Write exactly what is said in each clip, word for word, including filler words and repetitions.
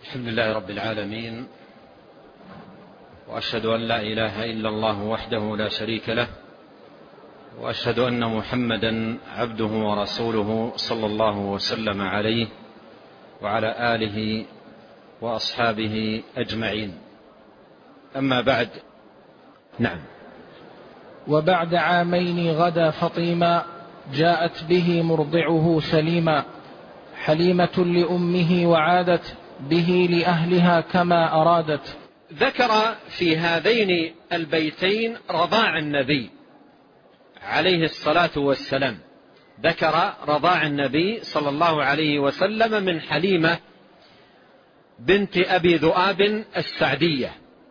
الحمد لله رب العالمين، وأشهد أن لا إله إلا الله وحده لا شريك له، وأشهد أن محمدا عبده ورسوله صلى الله وسلم عليه وعلى آله وأصحابه أجمعين. أما بعد. نعم. وبعد عامين غدا فطيما، جاءت به مرضعه سليما، حليمة لأمه وعادت به لأهلها كما أرادت. ذكر في هذين البيتين رضاع النبي عليه الصلاة والسلام، ذكر رضاع النبي صلى الله عليه وسلم من حليمة بنت أبي ذؤاب السعدية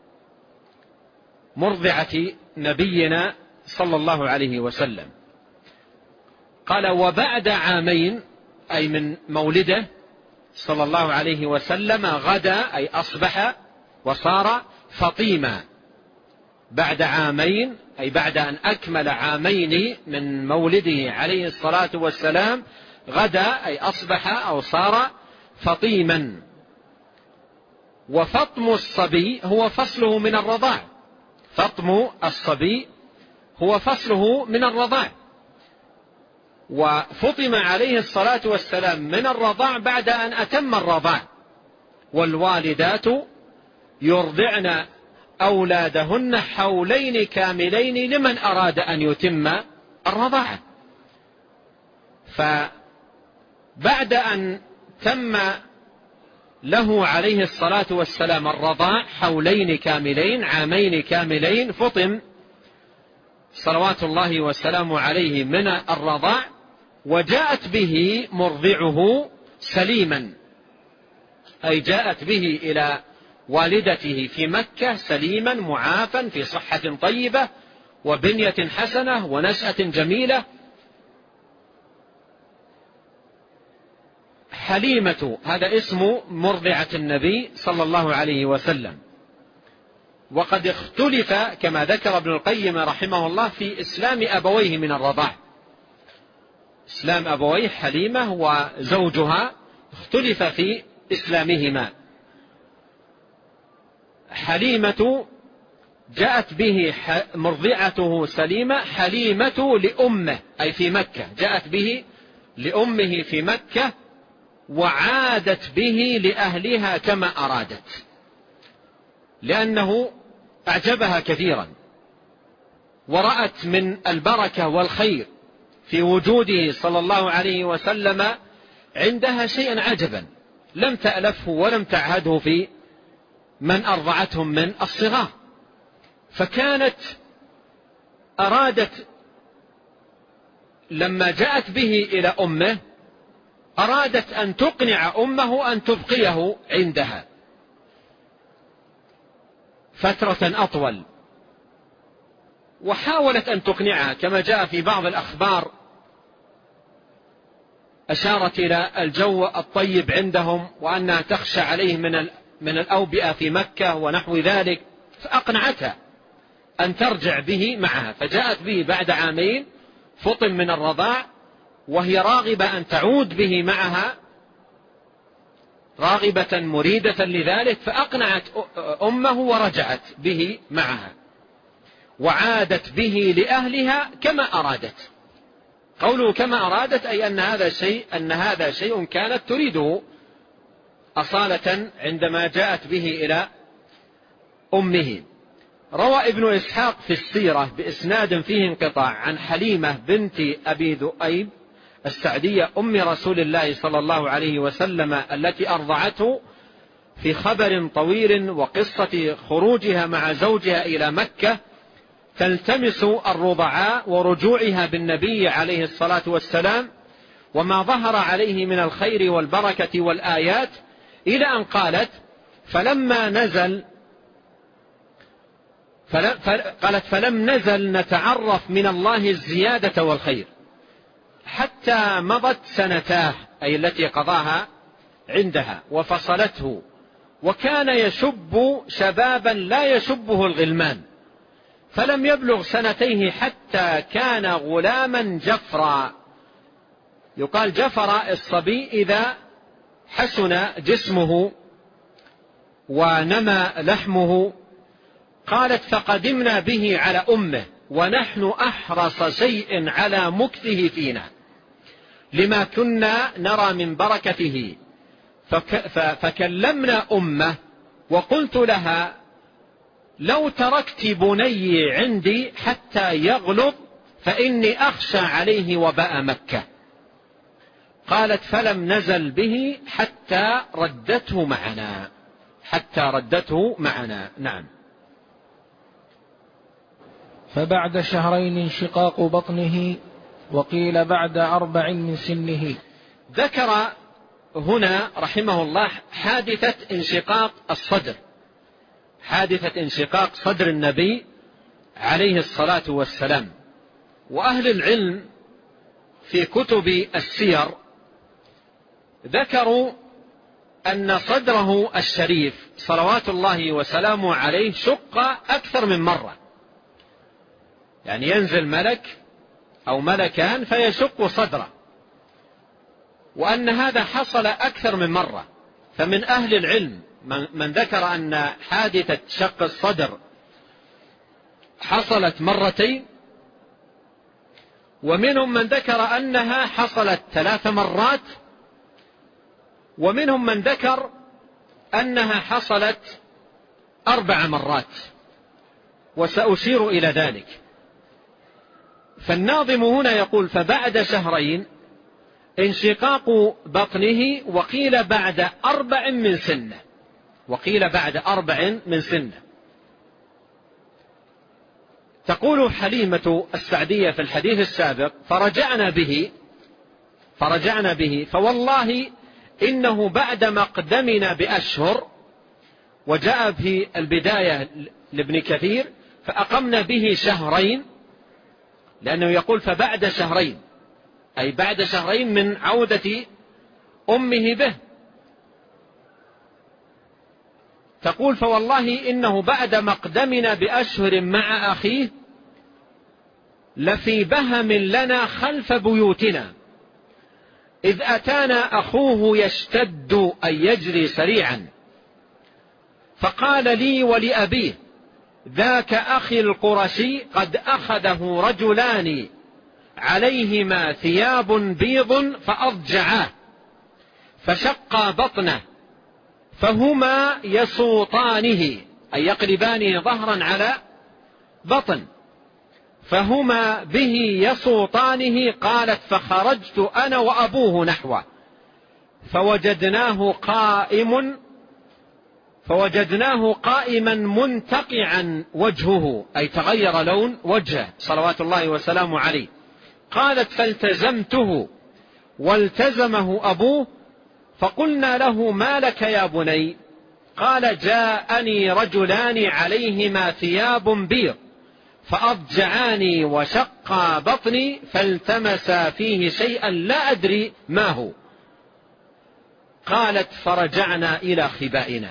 مرضعة نبينا صلى الله عليه وسلم. قال: وبعد عامين، أي من مولده صلى الله عليه وسلم، غدا أي أصبح وصار فطيما. بعد عامين أي بعد أن أكمل عامين من مولده عليه الصلاة والسلام، غدا أي أصبح أو صار فطيما. وفطم الصبي هو فصله من الرضاع، فطم الصبي هو فصله من الرضاع. وفطم عليه الصلاة والسلام من الرضاع بعد أن أتم الرضاع، والوالدات يرضعن أولادهن حولين كاملين لمن أراد أن يتم الرضاعة. فبعد أن تم له عليه الصلاة والسلام الرضاع حولين كاملين، عامين كاملين، فطم صلوات الله وسلامه عليه من الرضاع، وجاءت به مرضعه سليما، أي جاءت به إلى والدته في مكة سليما معافا في صحة طيبة وبنية حسنة ونشأة جميلة. حليمة هذا اسم مرضعة النبي صلى الله عليه وسلم. وقد اختلف كما ذكر ابن القيم رحمه الله في إسلام أبويه من الرضاع، إسلام أبويه حليمة وزوجها اختلف في إسلامهما. حليمة جاءت به مرضعته سليمة، حليمة لأمه أي في مكة، جاءت به لأمه في مكة، وعادت به لأهلها كما أرادت، لأنه أعجبها كثيرا، ورأت من البركة والخير في وجوده صلى الله عليه وسلم عندها شيئا عجبا لم تألفه ولم تعهده في من أرضعتهم من الصغار. فكانت أرادت لما جاءت به إلى أمه، أرادت أن تقنع أمه أن تبقيه عندها فترة أطول، وحاولت أن تقنعها كما جاء في بعض الأخبار، أشارت إلى الجو الطيب عندهم وأنها تخشى عليه من من الأوبئة في مكة ونحو ذلك، فأقنعتها أن ترجع به معها. فجاءت به بعد عامين فطم من الرضاع، وهي راغبة أن تعود به معها، راغبة مريدة لذلك، فأقنعت أمه ورجعت به معها، وعادت به لأهلها كما أرادت. قوله كما أرادت أي أن هذا شيء أن هذا شيء كانت تريده أصالة عندما جاءت به إلى أمه. روى ابن إسحاق في السيرة بإسناد فيه انقطاع عن حليمة بنت أبي ذؤيب السعدية أم رسول الله صلى الله عليه وسلم التي أرضعته، في خبر طويل وقصة خروجها مع زوجها إلى مكة تلتمس الرضعاء ورجوعها بالنبي عليه الصلاة والسلام، وما ظهر عليه من الخير والبركة والآيات، إلى أن قالت: فلما نزل فلم قالت فلم نزل نتعرف من الله الزيادة والخير حتى مضت سنتاه، أي التي قضاها عندها، وفصلته، وكان يشب شبابا لا يشبه الغلمان، فلم يبلغ سنتيه حتى كان غلاما جفرا. يقال جفر الصبي إذا حسن جسمه ونمى لحمه. قالت فقدمنا به على أمه ونحن أحرص شيء على مكثه فينا لما كنا نرى من بركته، فكلمنا أمه وقلت لها لو تركت بني عندي حتى يغلظ فإني أخشى عليه وباء مكة. قالت فلم نزل به حتى ردته معنا حتى ردته معنا. نعم. فبعد شهرين انشقاق بطنه، وقيل بعد أربع من سنه. ذكر هنا رحمه الله حادثة انشقاق الصدر، حادثة انشقاق صدر النبي عليه الصلاة والسلام. وأهل العلم في كتب السير ذكروا أن صدره الشريف صلوات الله وسلامه عليه شق أكثر من مرة، يعني ينزل ملك أو ملكان فيشق صدره، وأن هذا حصل أكثر من مرة. فمن أهل العلم من ذكر أن حادثة شق الصدر حصلت مرتين، ومنهم من ذكر أنها حصلت ثلاث مرات، ومنهم من ذكر أنها حصلت أربع مرات، وسأشير إلى ذلك. فالناظم هنا يقول فبعد شهرين انشقاق بطنه، وقيل بعد أربع من سنة، وقيل بعد أربع من سنة. تقول حليمة السعدية في الحديث السابق فرجعنا به فرجعنا به فوالله إنه بعد مقدمنا بأشهر، وجاء في البداية لابن كثير فأقمنا به شهرين، لأنه يقول فبعد شهرين أي بعد شهرين من عودة أمه به. تقول فوالله إنه بعد مقدمنا بأشهر مع أخيه لفي بهم لنا خلف بيوتنا، إذ أتانا أخوه يشتد أي يجري سريعا، فقال لي ولأبيه ذاك أخي القرشي قد أخذه رجلان عليهما ثياب بيض فأضجعاه فشقا بطنه، فهما يسوطانه أي يقلبانه ظهرا على بطن، فهما به يسوطانه. قالت فخرجت أنا وأبوه نحوه فوجدناه قائم فوجدناه قائما منتقعا وجهه أي تغير لون وجهه صلوات الله وسلامه عليه. قالت فالتزمته والتزمه أبوه، فقلنا له ما لك يا بني؟ قال جاءني رجلان عليهما ثياب بيض فأضجعاني وشقا بطني فالتمسا فيه شيئا لا أدري ما هو. قالت فرجعنا إلى خبائنا.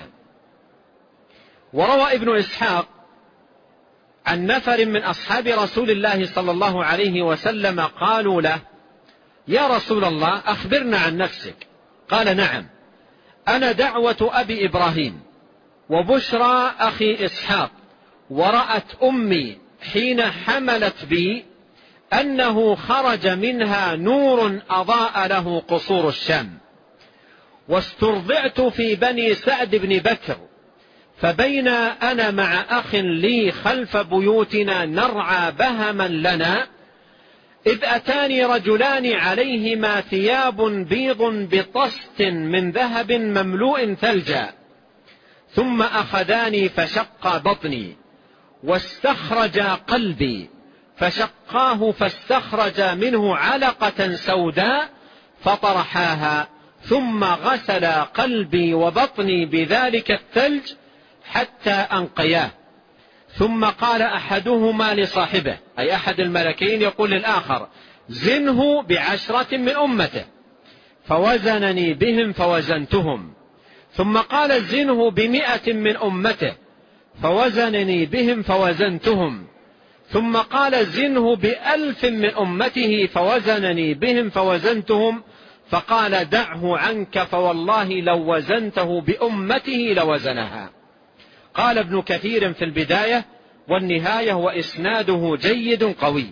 وروى ابن إسحاق عن نفر من أصحاب رسول الله صلى الله عليه وسلم قالوا له يا رسول الله أخبرنا عن نفسك. قال نعم، أنا دعوة أبي إبراهيم وبشرى أخي إسحاق، ورأت أمي حين حملت بي أنه خرج منها نور أضاء له قصور الشام، واسترضعت في بني سعد بن بكر، فبين أنا مع أخ لي خلف بيوتنا نرعى بهما لنا، إذ أتاني رجلان عليهما ثياب بيض بطست من ذهب مملوء ثلجا، ثم أخذاني فشق بطني واستخرجا قلبي فشقاه، فاستخرج منه علقة سوداء فطرحاها، ثم غسل قلبي وبطني بذلك الثلج حتى أنقياه. ثم قال أحدهما لصاحبه أي أحد الملكين يقول للآخر زنه بعشرة من أمته، فوزنني بهم فوزنتهم. ثم قال زنه بمئة من أمته، فوزنني بهم فوزنتهم. ثم قال زنه بألف من أمته، فوزنني بهم فوزنتهم. فقال دعه عنك فوالله لو وزنته بأمته لوزنها. قال ابن كثير في البداية والنهاية وإسناده جيد قوي.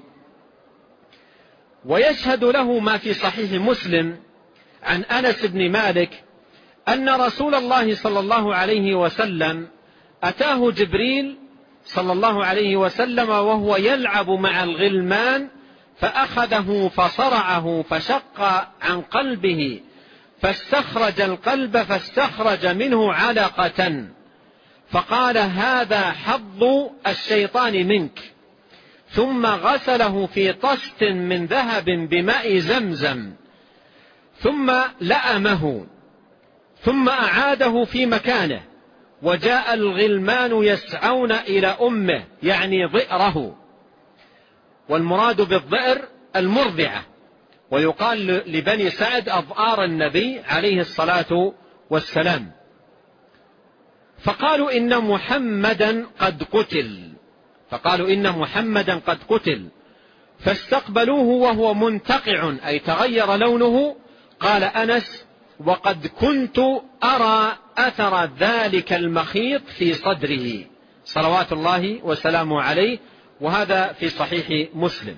ويشهد له ما في صحيح مسلم عن أنس بن مالك أن رسول الله صلى الله عليه وسلم أتاه جبريل صلى الله عليه وسلم وهو يلعب مع الغلمان فأخذه فصرعه فشق عن قلبه فاستخرج القلب فاستخرج منه علقة فقال هذا حظ الشيطان منك، ثم غسله في طست من ذهب بماء زمزم ثم لأمه ثم أعاده في مكانه، وجاء الغلمان يسعون إلى أمه يعني ضئره، والمراد بالضئر المرضعة، ويقال لبني سعد أضآر النبي عليه الصلاة والسلام. فقالوا إن محمدا قد قتل فقالوا إن محمدا قد قتل فاستقبلوه وهو منتقع أي تغير لونه. قال أنس وقد كنت أرى أثر ذلك المخيط في صدره صلوات الله وسلامه عليه، وهذا في صحيح مسلم.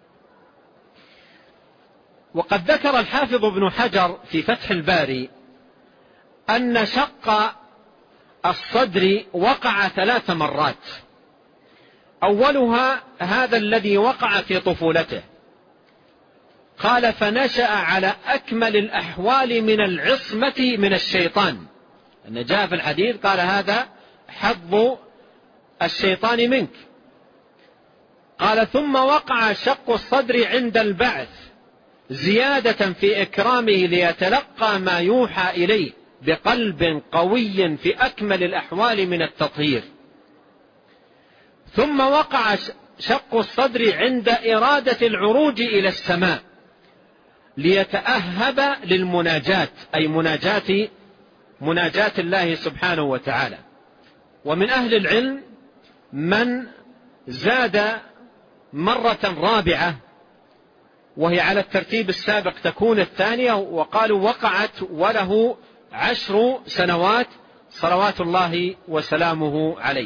وقد ذكر الحافظ ابن حجر في فتح الباري أن شق الصدر وقع ثلاث مرات، أولها هذا الذي وقع في طفولته. قال فنشأ على أكمل الأحوال من العصمة من الشيطان، أن جاء في الحديث قال هذا حظ الشيطان منك. قال ثم وقع شق الصدر عند البعث زيادة في إكرامه ليتلقى ما يوحى إليه بقلب قوي في أكمل الأحوال من التطهير. ثم وقع شق الصدر عند إرادة العروج إلى السماء ليتأهب للمناجاة أي مناجاة مناجاة الله سبحانه وتعالى. ومن أهل العلم من زاد مرة رابعة وهي على الترتيب السابق تكون الثانية، وقالوا وقعت وله عشر سنوات صلوات الله وسلامه عليه.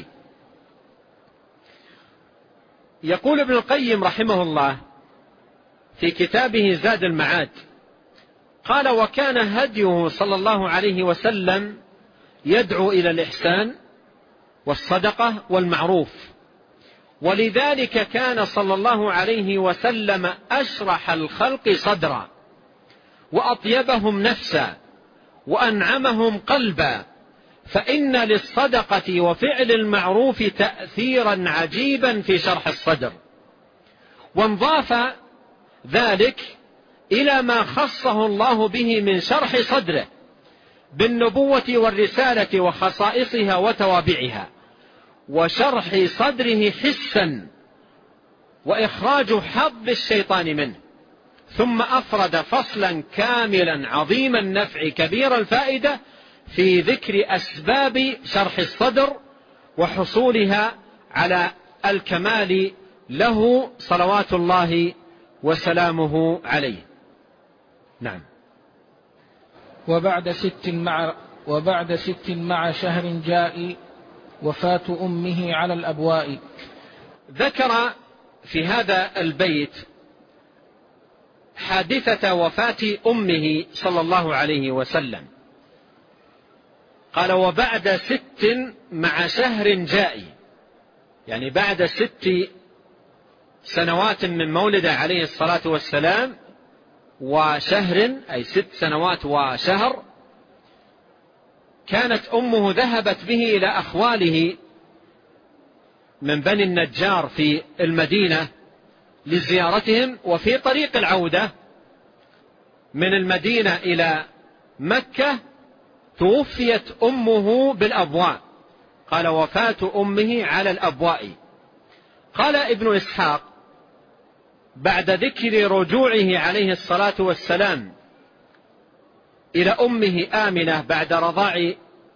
يقول ابن القيم رحمه الله في كتابه زاد المعاد قال وكان هديه صلى الله عليه وسلم يدعو إلى الإحسان والصدقة والمعروف، ولذلك كان صلى الله عليه وسلم أشرح الخلق صدرا وأطيبهم نفسا وأنعمهم قلبا، فإن للصدقة وفعل المعروف تأثيرا عجيبا في شرح الصدر. وانضاف ذلك إلى ما خصه الله به من شرح صدره بالنبوة والرسالة وخصائصها وتوابعها، وشرح صدره حسا وإخراج حظ الشيطان منه. ثم أفرد فصلا كاملا عظيم النفع كبير الفائدة في ذكر أسباب شرح الصدر وحصولها على الكمال له صلوات الله وسلامه عليه. نعم. وبعد ست مع وبعد ست مع شهر جاء وفاة أمه على الأبواء. ذكر في هذا البيت حادثة وفاة أمه صلى الله عليه وسلم. قال وبعد ست مع شهر جاء، يعني بعد ست سنوات من مولده عليه الصلاة والسلام وشهر أي ست سنوات وشهر، كانت أمه ذهبت به إلى أخواله من بني النجار في المدينة لزيارتهم، وفي طريق العودة من المدينة إلى مكة توفيت أمه بالأبواء. قال وفاة أمه على الأبواء. قال ابن إسحاق بعد ذكر رجوعه عليه الصلاة والسلام إلى أمه آمنة بعد رضاع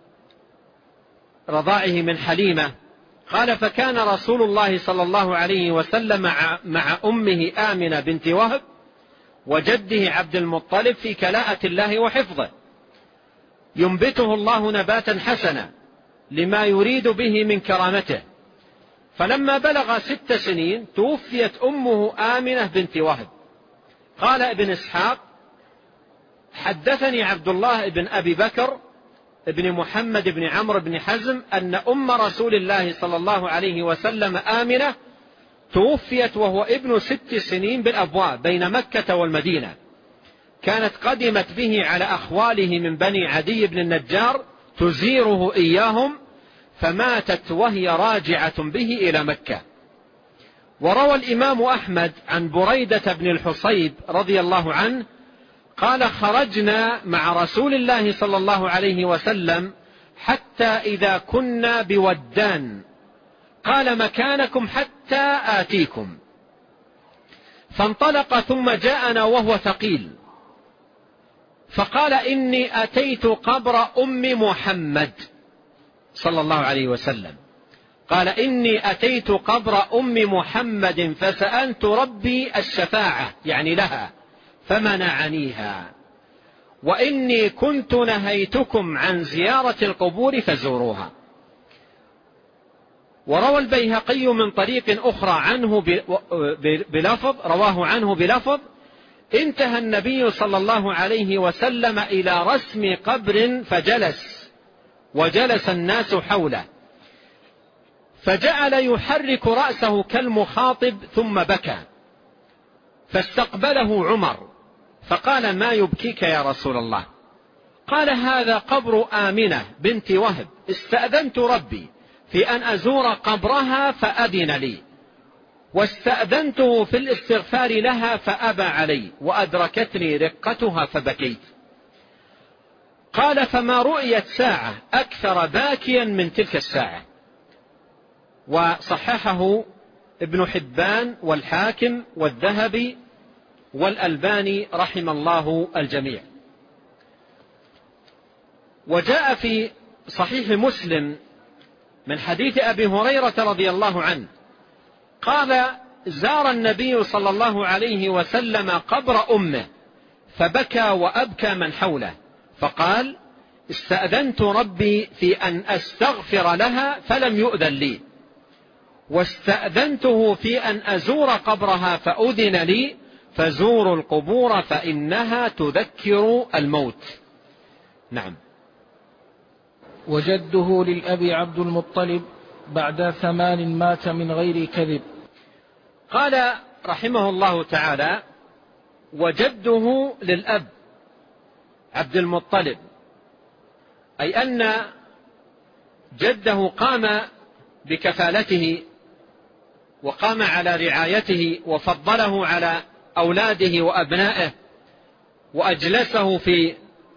رضاعه من حليمة، قال فكان رسول الله صلى الله عليه وسلم مع أمه آمنة بنت وهب وجده عبد المطلب في كلاءة الله وحفظه، ينبته الله نباتا حسنا لما يريد به من كرامته. فلما بلغ ست سنين توفيت أمه آمنة بنت وهب. قال ابن إسحاق: حدثني عبد الله بن أبي بكر ابن محمد بن عمرو بن حزم أن أم رسول الله صلى الله عليه وسلم آمنة توفيت وهو ابن ست سنين بالأبواب بين مكة والمدينة، كانت قدمت به على أخواله من بني عدي بن النجار تزيره إياهم، فماتت وهي راجعة به إلى مكة. وروى الإمام أحمد عن بريدة بن الحصيب رضي الله عنه قال: خرجنا مع رسول الله صلى الله عليه وسلم حتى إذا كنا بودان قال: مكانكم حتى آتيكم. فانطلق ثم جاءنا وهو ثقيل، فقال: إني أتيت قبر أم محمد صلى الله عليه وسلم. قال: إني أتيت قبر أم محمد فسألت ربي الشفاعة يعني لها فمنعنيها، وإني كنت نهيتكم عن زيارة القبور فزوروها. وروى البيهقي من طريق أخرى عنه بلفظ رواه عنه بلفظ: انتهى النبي صلى الله عليه وسلم إلى رسم قبر فجلس، وجلس الناس حوله، فجعل يحرك رأسه كالمخاطب ثم بكى، فاستقبله عمر فقال: ما يبكيك يا رسول الله؟ قال: هذا قبر آمنة بنت وهب، استأذنت ربي في أن أزور قبرها فأذن لي، واستأذنته في الاستغفار لها فأبى علي، وأدركتني رقتها فبكيت. قال: فما رؤيت ساعة أكثر باكيا من تلك الساعة. وصححه ابن حبان والحاكم والذهبي والألباني رحم الله الجميع. وجاء في صحيح مسلم من حديث أبي هريرة رضي الله عنه قال: زار النبي صلى الله عليه وسلم قبر أمه فبكى وأبكى من حوله، فقال: استأذنت ربي في أن أستغفر لها فلم يؤذن لي، واستأذنته في أن أزور قبرها فأذن لي، فزوروا القبور فإنها تذكر الموت. نعم. وجده للأبي عبد المطلب بعد ثمان مات من غير كذب. قال رحمه الله تعالى: وجده للأب عبد المطلب، أي أن جده قام بكفالته وقام على رعايته وفضله على أولاده وأبنائه، وأجلسه في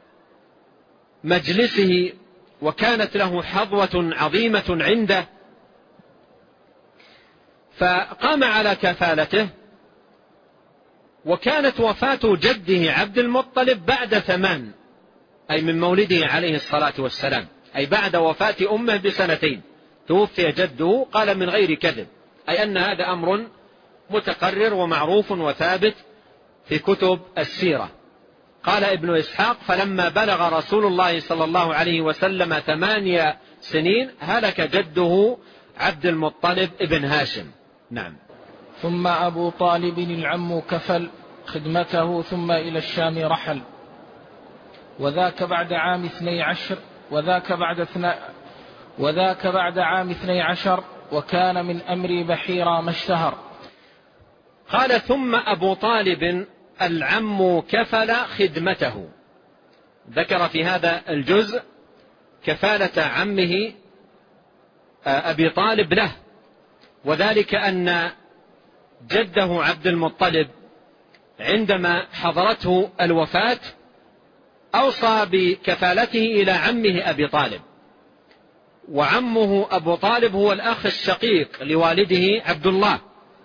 مجلسه، وكانت له حظوة عظيمة عنده، فقام على كفالته. وكانت وفاة جده عبد المطلب بعد ثمان، أي من مولده عليه الصلاة والسلام، أي بعد وفاة أمه بسنتين توفي جده، قال من غير كذب، أي أن هذا أمر متقرر ومعروف وثابت في كتب السيرة. قال ابن إسحاق: فلما بلغ رسول الله صلى الله عليه وسلم ثمانية سنين هلك جده عبد المطلب ابن هاشم. نعم. ثم أبو طالب العم كفل خدمته ثم إلى الشام رحل، وذاك بعد عام اثني عشر وذاك بعد اثنى وذاك بعد عام اثني عشر، وكان من أمر بحيرا ما اشتهر. قال: ثم أبو طالب العم كفل خدمته. ذكر في هذا الجزء كفالة عمه أبي طالب له، وذلك أن جده عبد المطلب عندما حضرته الوفاة أوصى بكفالته إلى عمه أبي طالب، وعمه أبو طالب هو الأخ الشقيق لوالده عبد الله،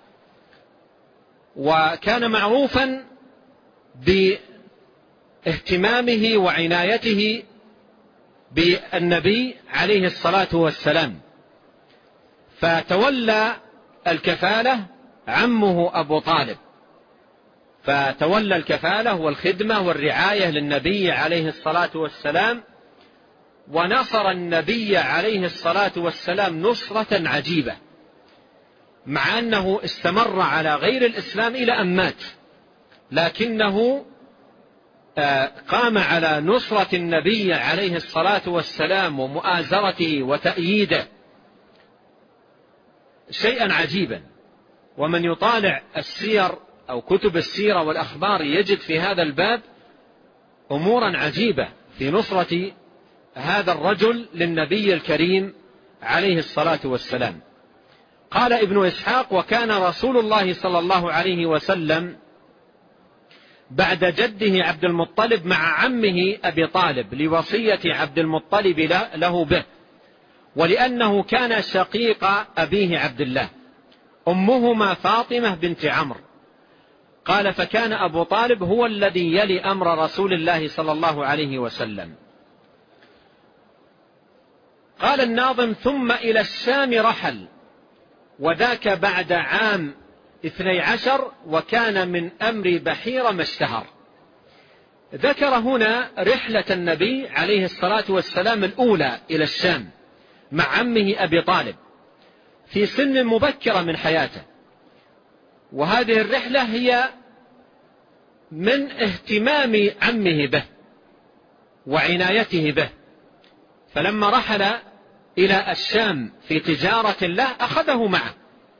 وكان معروفا باهتمامه وعنايته بالنبي عليه الصلاة والسلام، فتولى الكفالة عمه أبو طالب. فتولى الكفالة والخدمة والرعاية للنبي عليه الصلاة والسلام، ونصر النبي عليه الصلاة والسلام نصرة عجيبة، مع أنه استمر على غير الإسلام إلى أن مات، لكنه قام على نصرة النبي عليه الصلاة والسلام ومؤازرته وتأييده شيئا عجيبا. ومن يطالع السير أو كتب السيرة والأخبار يجد في هذا الباب أمورا عجيبة في نصرة هذا الرجل للنبي الكريم عليه الصلاة والسلام. قال ابن إسحاق: وكان رسول الله صلى الله عليه وسلم بعد جده عبد المطلب مع عمه أبي طالب لوصية عبد المطلب له به، ولأنه كان شقيق أبيه عبد الله، أمهما فاطمة بنت عمرو. قال: فكان أبو طالب هو الذي يلي أمر رسول الله صلى الله عليه وسلم. قال الناظم: ثم إلى الشام رحل، وذاك بعد عام اثني عشر، وكان من أمر بحير ما اشتهر. ذكر هنا رحلة النبي عليه الصلاة والسلام الأولى إلى الشام مع عمه أبي طالب في سن مبكرة من حياته، وهذه الرحلة هي من اهتمام عمه به وعنايته به، فلما رحل إلى الشام في تجارة له أخذه معه.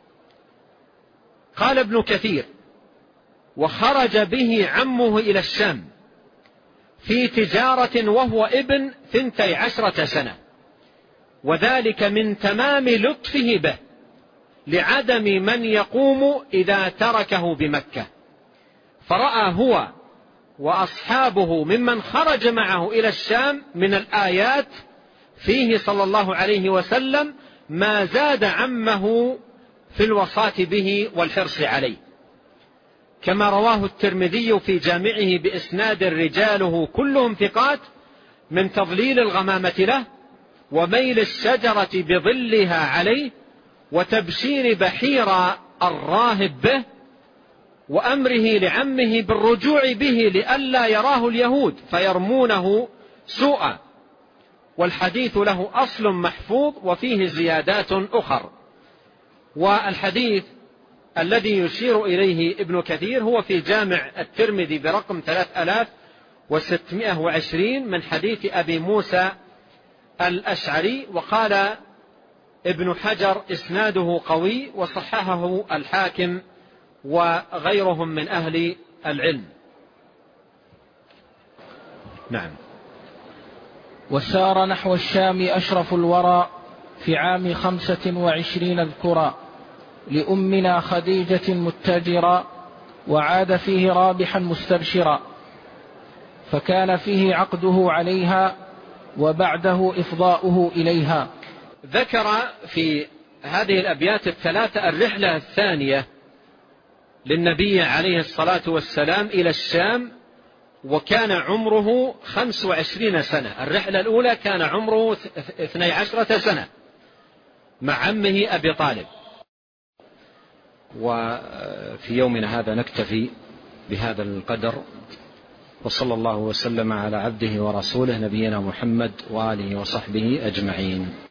قال ابن كثير: وخرج به عمه إلى الشام في تجارة وهو ابن ثنتي عشرة سنة، وذلك من تمام لطفه به لعدم من يقوم إذا تركه بمكة، فرأى هو وأصحابه ممن خرج معه إلى الشام من الآيات فيه صلى الله عليه وسلم ما زاد عمه في الوصاة به والحرص عليه، كما رواه الترمذي في جامعه بإسناد رجاله كلهم ثقات من تضليل الغمامة له، وميل الشجرة بظلها عليه، وتبشير بحير الراهب به، وأمره لعمه بالرجوع به لئلا يراه اليهود فيرمونه سوءا. والحديث له أصل محفوظ وفيه زيادات أخر. والحديث الذي يشير إليه ابن كثير هو في جامع الترمذي برقم ثلاثة آلاف وستمائة وعشرين من حديث أبي موسى الأشعري. وقال ابن حجر: إسناده قوي، وصححه الحاكم وغيرهم من أهل العلم. نعم. وسار نحو الشام أشرف الورى في عام خمسة وعشرين اذكرا لأمنا خديجة متجرا، وعاد فيه رابحا مستبشرا، فكان فيه عقده عليها وبعده إفضاؤه إليها. ذكر في هذه الأبيات الثلاثة الرحلة الثانية للنبي عليه الصلاة والسلام إلى الشام، وكان عمره خمس وعشرين سنة. الرحلة الأولى كان عمره اثني عشرة سنة مع عمه أبي طالب. وفي يومنا هذا نكتفي بهذا القدر، وصلى الله وسلم على عبده ورسوله نبينا محمد وآله وصحبه أجمعين.